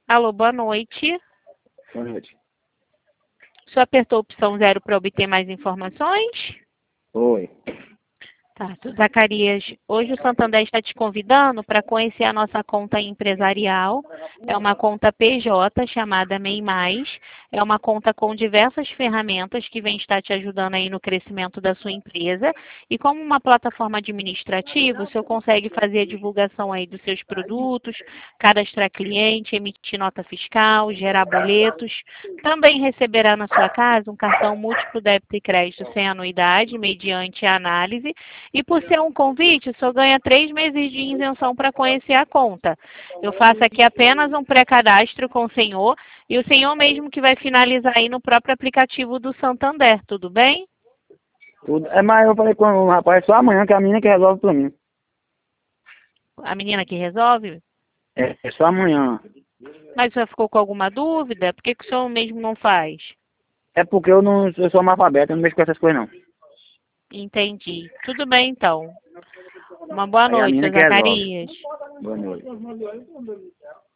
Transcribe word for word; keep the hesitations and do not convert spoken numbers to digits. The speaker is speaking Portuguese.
Alô, boa noite. Boa noite. O senhor apertou a opção zero para obter mais informações? Oi. Tá, Zacarias, hoje o Santander está te convidando para conhecer a nossa conta empresarial. É uma conta P J chamada MEI Mais. É uma conta com diversas ferramentas que vem estar te ajudando aí no crescimento da sua empresa. E como uma plataforma administrativa, o senhor consegue fazer a divulgação aí dos seus produtos, cadastrar cliente, emitir nota fiscal, gerar boletos. Também receberá na sua casa um cartão múltiplo débito e crédito sem anuidade, mediante a análise. E por ser um convite, o senhor ganha três meses de isenção para conhecer a conta. Eu faço aqui apenas um pré-cadastro com o senhor e o senhor mesmo que vai finalizar aí no próprio aplicativo do Santander, tudo bem? Tudo. É, mas eu falei com o rapaz só amanhã, que é a menina que resolve pra mim. A menina que resolve? É, é só amanhã. Mas o senhor ficou com alguma dúvida? Por que, que o senhor mesmo não faz? É porque eu não eu sou analfabeto, eu não mexo com essas coisas não. Entendi. Tudo bem, então. Uma boa Aí a noite, menina seu que resolve. Zacarias. Boa noite.